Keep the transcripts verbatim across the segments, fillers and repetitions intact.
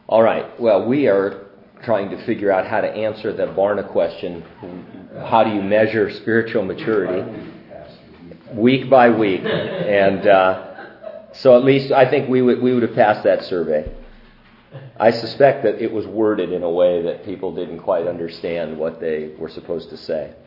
All right. Well, we are trying to figure out how to answer the Barna question. How do you measure spiritual maturity? Week by week. And uh, so at least I think we would, we would have passed that survey. I suspect that it was worded in a way that people didn't quite understand what they were supposed to say.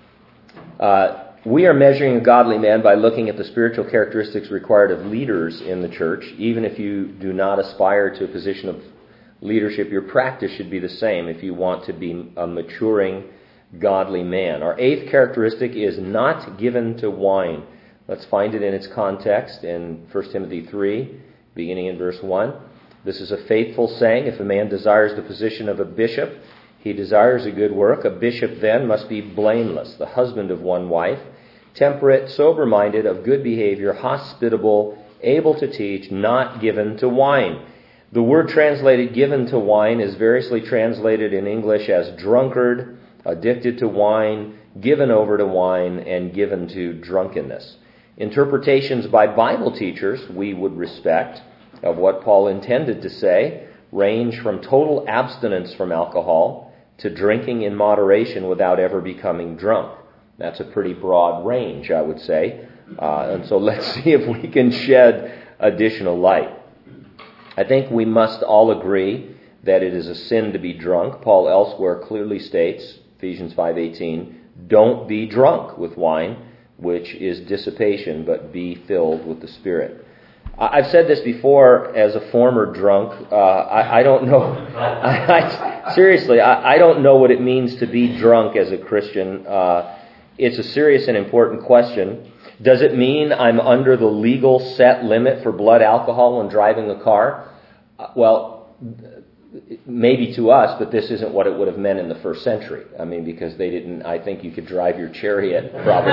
Uh, we are measuring a godly man by looking at the spiritual characteristics required of leaders in the church. Even if you do not aspire to a position of leadership, your practice should be the same if you want to be a maturing, godly man. Our eighth characteristic is not given to wine. Let's find it in its context in First Timothy three, beginning in verse one. This is a faithful saying. If a man desires the position of a bishop, he desires a good work. A bishop then must be blameless, the husband of one wife, temperate, sober-minded, of good behavior, hospitable, able to teach, not given to wine. The word translated given to wine is variously translated in English as drunkard, addicted to wine, given over to wine, and given to drunkenness. Interpretations by Bible teachers we would respect of what Paul intended to say range from total abstinence from alcohol to drinking in moderation without ever becoming drunk. That's a pretty broad range, I would say. Uh, and so let's see if we can shed additional light. I think we must all agree that it is a sin to be drunk. Paul elsewhere clearly states, Ephesians five eighteen, don't be drunk with wine, which is dissipation, but be filled with the Spirit. I've said this before as a former drunk. Uh, I, I don't know. I, I, seriously, I, I don't know what it means to be drunk as a Christian. Uh, it's a serious and important question. Does it mean I'm under the legal set limit for blood alcohol when driving a car? Uh, well, maybe to us, but this isn't what it would have meant in the first century. I mean, because they didn't, I think you could drive your chariot probably.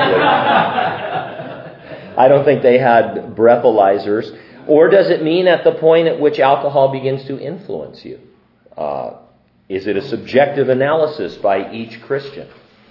I don't think they had breathalyzers. Or does it mean at the point at which alcohol begins to influence you? Uh, is it a subjective analysis by each Christian?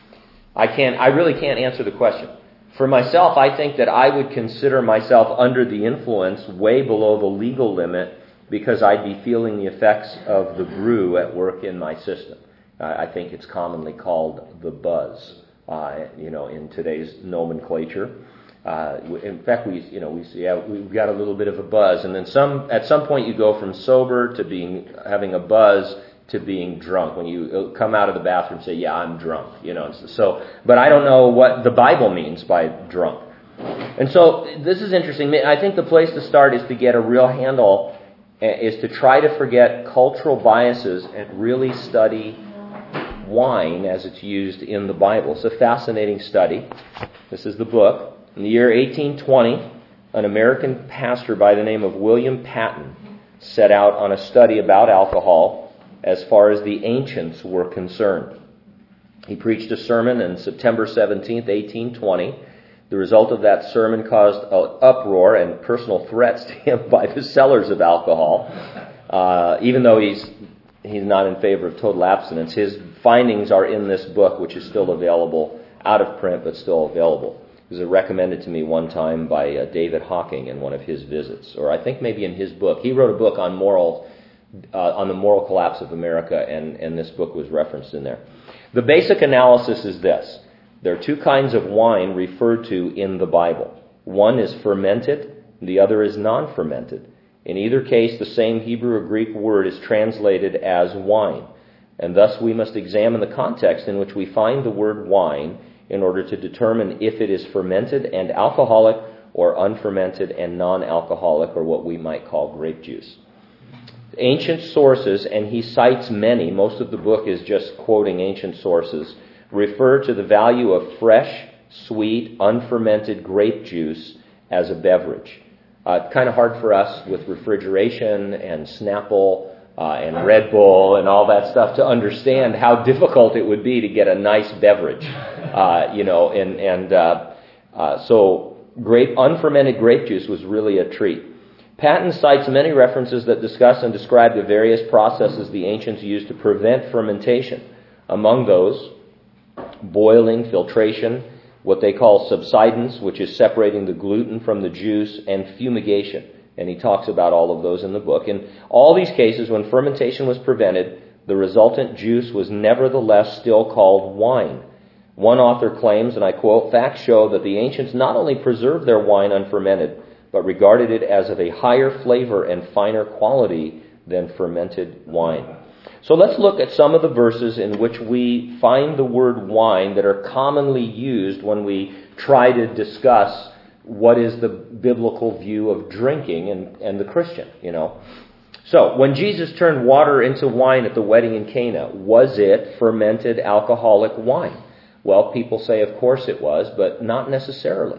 I can't, I really can't answer the question. For myself, I think that I would consider myself under the influence way below the legal limit because I'd be feeling the effects of the brew at work in my system. Uh, I think it's commonly called the buzz, uh, you know, in today's nomenclature. Uh, in fact, we, you know, we see, yeah, we've got a little bit of a buzz, and then some. At some point, you go from sober to being having a buzz to being drunk. When you come out of the bathroom, say, "Yeah, I'm drunk," you know. So, but I don't know what the Bible means by drunk. And so, this is interesting. I think the place to start is to get a real handle, is to try to forget cultural biases and really study wine as it's used in the Bible. It's a fascinating study. This is the book. In the year eighteen twenty, an American pastor by the name of William Patton set out on a study about alcohol as far as the ancients were concerned. He preached a sermon on September seventeenth, eighteen twenty. The result of that sermon caused an uproar and personal threats to him by the sellers of alcohol. Uh, even though he's he's not in favor of total abstinence, his findings are in this book, which is still available, out of print, but still available. It was recommended to me one time by uh, David Hawking in one of his visits, or I think maybe in his book. He wrote a book on moral, uh, on the moral collapse of America, and, and this book was referenced in there. The basic analysis is this. There are two kinds of wine referred to in the Bible. One is fermented, the other is non-fermented. In either case, the same Hebrew or Greek word is translated as wine, and thus we must examine the context in which we find the word wine in order to determine if it is fermented and alcoholic or unfermented and non-alcoholic, or what we might call grape juice. Ancient sources, and he cites many, most of the book is just quoting ancient sources, refer to the value of fresh, sweet, unfermented grape juice as a beverage. Uh, kind of hard for us with refrigeration and Snapple Uh, and Red Bull and all that stuff to understand how difficult it would be to get a nice beverage, uh, you know, and, and uh, uh, so grape, unfermented grape juice was really a treat. Patton cites many references that discuss and describe the various processes the ancients used to prevent fermentation. Among those, boiling, filtration, what they call subsidence, which is separating the gluten from the juice, and fumigation, And he talks about all of those in the book. In all these cases, when fermentation was prevented, the resultant juice was nevertheless still called wine. One author claims, and I quote, "Facts show that the ancients not only preserved their wine unfermented, but regarded it as of a higher flavor and finer quality than fermented wine." So let's look at some of the verses in which we find the word wine that are commonly used when we try to discuss what is the biblical view of drinking and, and the Christian, you know. So, when Jesus turned water into wine at the wedding in Cana, was it fermented alcoholic wine? Well, people say of course it was, but not necessarily.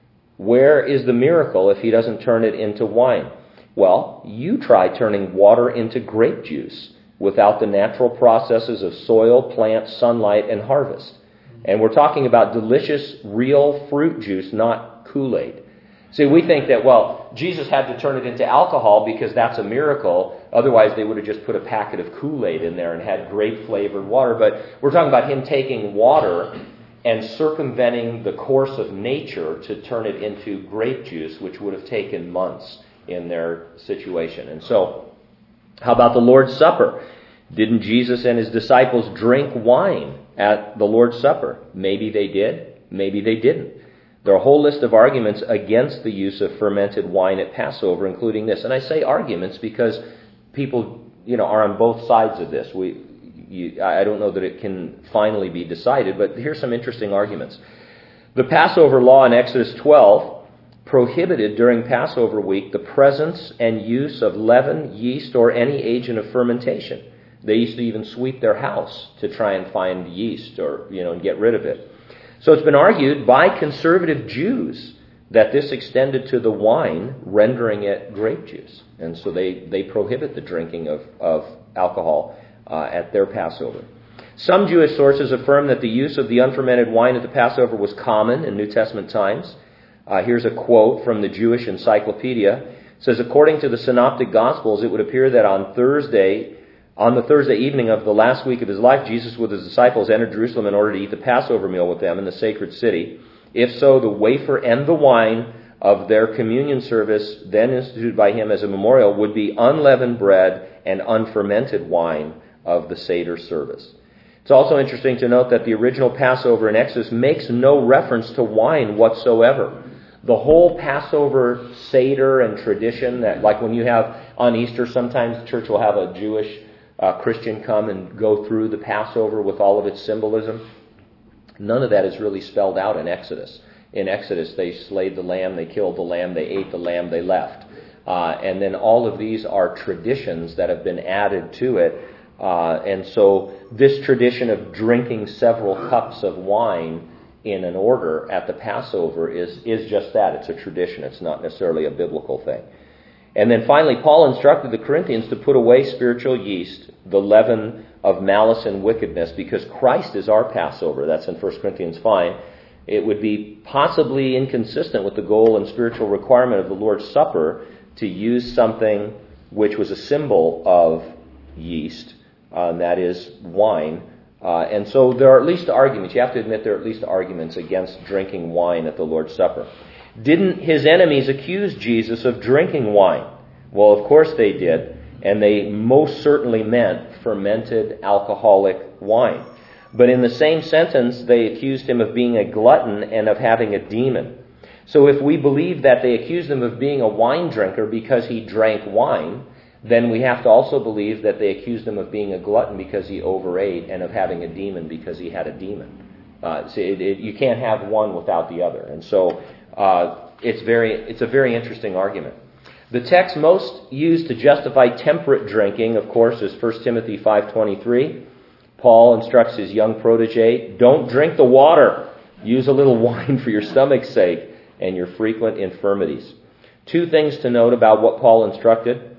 Where is the miracle if he doesn't turn it into wine? Well, you try turning water into grape juice without the natural processes of soil, plant, sunlight, and harvest. And we're talking about delicious, real fruit juice, not Kool-Aid. See, we think that, well, Jesus had to turn it into alcohol because that's a miracle. Otherwise, they would have just put a packet of Kool-Aid in there and had grape-flavored water. But we're talking about him taking water and circumventing the course of nature to turn it into grape juice, which would have taken months in their situation. And so, how about the Lord's Supper? Didn't Jesus and his disciples drink wine at the Lord's Supper? Maybe they did. Maybe they didn't. There are a whole list of arguments against the use of fermented wine at Passover, including this. And I say arguments because people, you know, are on both sides of this. We, you, I don't know that it can finally be decided, but here's some interesting arguments. The Passover law in Exodus twelve prohibited during Passover week the presence and use of leaven, yeast, or any agent of fermentation. They used to even sweep their house to try and find yeast or, you know, and get rid of it. So it's been argued by conservative Jews that this extended to the wine, rendering it grape juice. And so they, they prohibit the drinking of, of alcohol uh, at their Passover. Some Jewish sources affirm that the use of the unfermented wine at the Passover was common in New Testament times. Uh, here's a quote from the Jewish Encyclopedia. It says, according to the Synoptic Gospels, it would appear that on Thursday... On the Thursday evening of the last week of his life, Jesus with his disciples entered Jerusalem in order to eat the Passover meal with them in the sacred city. If so, the wafer and the wine of their communion service, then instituted by him as a memorial, would be unleavened bread and unfermented wine of the Seder service. It's also interesting to note that the original Passover in Exodus makes no reference to wine whatsoever. The whole Passover Seder and tradition, that like when you have on Easter, sometimes the church will have a Jewish Uh, Christian come and go through the Passover with all of its symbolism. None of that is really spelled out in Exodus. In Exodus, they slayed the lamb, they killed the lamb, they ate the lamb, they left. Uh, and then all of these are traditions that have been added to it. Uh, and so this tradition of drinking several cups of wine in an order at the Passover is, is just that. It's a tradition. It's not necessarily a biblical thing. And then finally, Paul instructed the Corinthians to put away spiritual yeast, the leaven of malice and wickedness, because Christ is our Passover. That's in First Corinthians five. It would be possibly inconsistent with the goal and spiritual requirement of the Lord's Supper to use something which was a symbol of yeast, uh, and that is wine. Uh, and so there are at least arguments. You have to admit there are at least arguments against drinking wine at the Lord's Supper. Didn't his enemies accuse Jesus of drinking wine? Well, of course they did, and they most certainly meant fermented alcoholic wine. But in the same sentence, they accused him of being a glutton and of having a demon. So if we believe that they accused him of being a wine drinker because he drank wine, then we have to also believe that they accused him of being a glutton because he overate and of having a demon because he had a demon. Uh, so it, it, you can't have one without the other. And so uh, it's very it's a very interesting argument. The text most used to justify temperate drinking, of course, is First Timothy five twenty-three. Paul instructs his young protege, don't drink the water. Use a little wine for your stomach's sake and your frequent infirmities. Two things to note about what Paul instructed.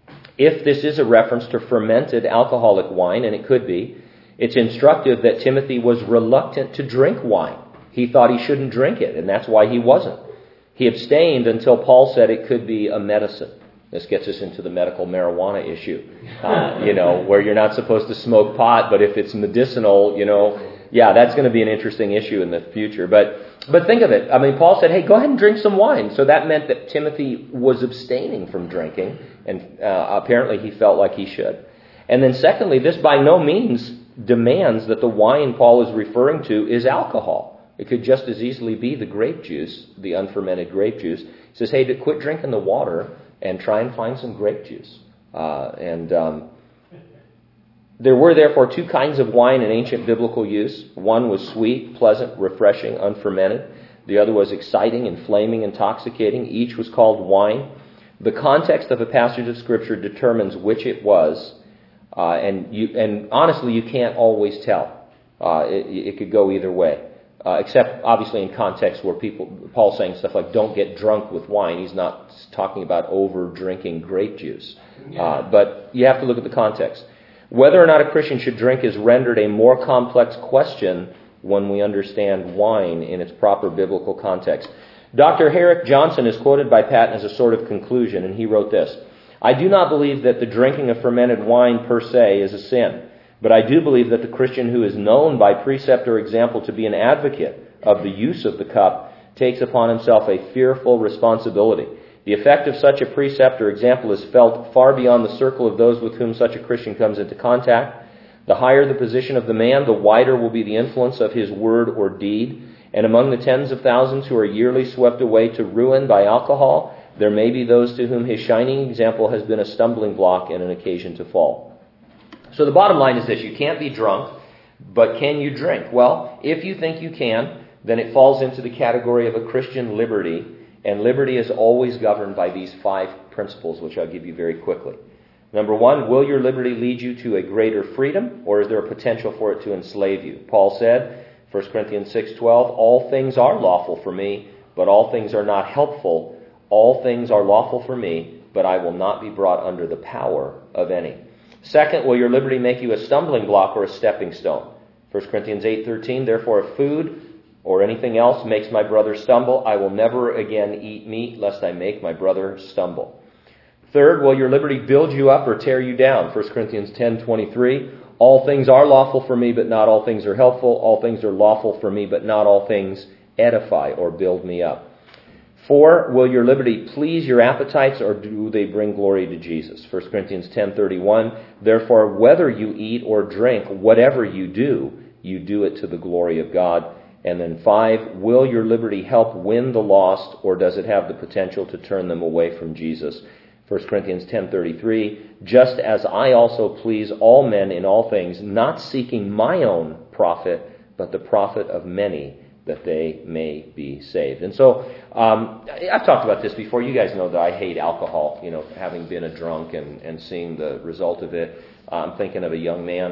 If this is a reference to fermented alcoholic wine, and it could be, it's instructive that Timothy was reluctant to drink wine. He thought he shouldn't drink it, and that's why he wasn't. He abstained until Paul said it could be a medicine. This gets us into the medical marijuana issue, uh, you know, where you're not supposed to smoke pot, but if it's medicinal, you know, yeah, that's going to be an interesting issue in the future. But but think of it. I mean, Paul said, hey, go ahead and drink some wine. So that meant that Timothy was abstaining from drinking, and uh, apparently he felt like he should. And then secondly, this by no means demands that the wine Paul is referring to is alcohol. It could just as easily be the grape juice, the unfermented grape juice. He says, hey, to quit drinking the water and try and find some grape juice. Uh, and um, there were therefore two kinds of wine in ancient biblical use. One was sweet, pleasant, refreshing, unfermented. The other was exciting, inflaming, intoxicating. Each was called wine. The context of a passage of Scripture determines which it was. Uh, and you, and honestly, you can't always tell. Uh, it, it could go either way. Uh, except, obviously, in context where people, Paul's saying stuff like, don't get drunk with wine. He's not talking about over-drinking grape juice. Uh, but you have to look at the context. Whether or not a Christian should drink is rendered a more complex question when we understand wine in its proper biblical context. Doctor Herrick Johnson is quoted by Patton as a sort of conclusion, and he wrote this: I do not believe that the drinking of fermented wine per se is a sin. But I do believe that the Christian who is known by precept or example to be an advocate of the use of the cup takes upon himself a fearful responsibility. The effect of such a precept or example is felt far beyond the circle of those with whom such a Christian comes into contact. The higher the position of the man, the wider will be the influence of his word or deed. And among the tens of thousands who are yearly swept away to ruin by alcohol, there may be those to whom his shining example has been a stumbling block and an occasion to fall. So the bottom line is this: you can't be drunk, but can you drink? Well, if you think you can, then it falls into the category of a Christian liberty, and liberty is always governed by these five principles, which I'll give you very quickly. Number one, will your liberty lead you to a greater freedom, or is there a potential for it to enslave you? Paul said, First Corinthians six twelve, all things are lawful for me, but all things are not helpful. All things are lawful for me, but I will not be brought under the power of any. Second, will your liberty make you a stumbling block or a stepping stone? First Corinthians eight thirteen, therefore if food or anything else makes my brother stumble, I will never again eat meat, lest I make my brother stumble. Third, will your liberty build you up or tear you down? First Corinthians ten twenty-three, all things are lawful for me, but not all things are helpful. All things are lawful for me, but not all things edify or build me up. Four, will your liberty please your appetites, or do they bring glory to Jesus? First Corinthians ten thirty-one, therefore whether you eat or drink, whatever you do, you do it to the glory of God. And then five, will your liberty help win the lost, or does it have the potential to turn them away from Jesus? First Corinthians ten thirty-three, just as I also please all men in all things, not seeking my own profit, but the profit of many, that they may be saved. And so, um, I've talked about this before. You guys know that I hate alcohol, you know, having been a drunk and, and seeing the result of it. I'm thinking of a young man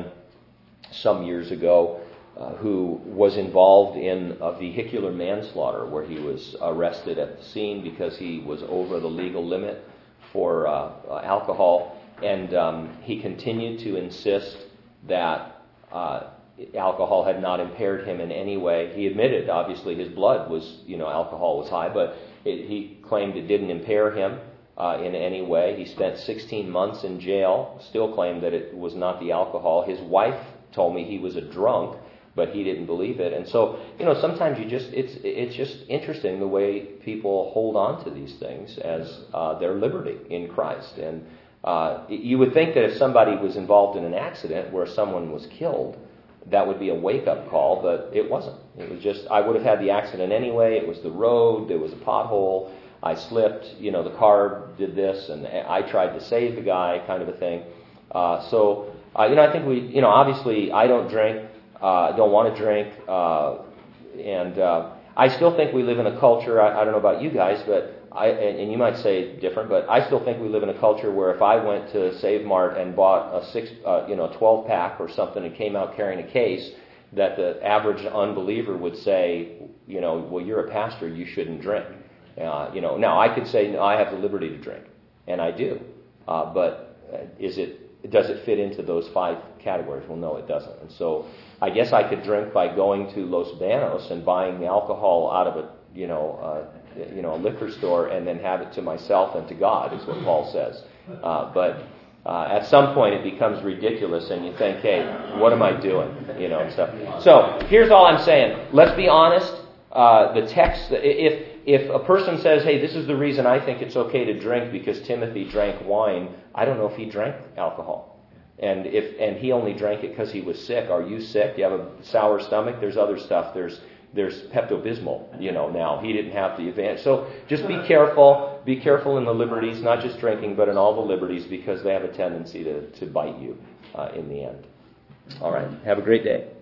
some years ago uh, who was involved in a vehicular manslaughter where he was arrested at the scene because he was over the legal limit for uh, uh, alcohol. And um, he continued to insist that uh, alcohol had not impaired him in any way. He admitted, obviously, his blood was, you know, alcohol was high, but it, he claimed it didn't impair him uh, in any way. He spent sixteen months in jail, still claimed that it was not the alcohol. His wife told me he was a drunk, but he didn't believe it. And so, you know, sometimes you just, it's it's just interesting the way people hold on to these things as uh, their liberty in Christ. And uh, you would think that if somebody was involved in an accident where someone was killed, that would be a wake-up call, but it wasn't. It was just, I would have had the accident anyway. It was the road. There was a pothole. I slipped. You know, the car did this, and I tried to save the guy, kind of a thing. Uh, so, uh, you know, I think we, you know, obviously I don't drink. I uh, don't want to drink. Uh, and uh, I still think we live in a culture, I, I don't know about you guys, but I, and, and you might say different, but I still think we live in a culture where if I went to Save Mart and bought a six, uh, you know, twelve pack or something and came out carrying a case, that the average unbeliever would say, you know, well, you're a pastor, you shouldn't drink. Uh, you know, now I could say, no, I have the liberty to drink, and I do. Uh, but is it, does it fit into those five categories? Well, no, it doesn't. And so I guess I could drink by going to Los Banos and buying alcohol out of a, you know, uh, you know, a liquor store and then have it to myself and to God, is what Paul says. Uh, but Uh, at some point, it becomes ridiculous, and you think, "Hey, what am I doing?" You know, and stuff. So here's all I'm saying. Let's be honest. Uh, the text, if if a person says, "Hey, this is the reason I think it's okay to drink because Timothy drank wine," I don't know if he drank alcohol, and if and he only drank it because he was sick. Are you sick? You have a sour stomach? There's other stuff. There's There's Pepto-Bismol, you know, now. He didn't have the advantage. So just be careful. Be careful in the liberties, not just drinking, but in all the liberties, because they have a tendency to, to bite you uh, in the end. All right. Have a great day.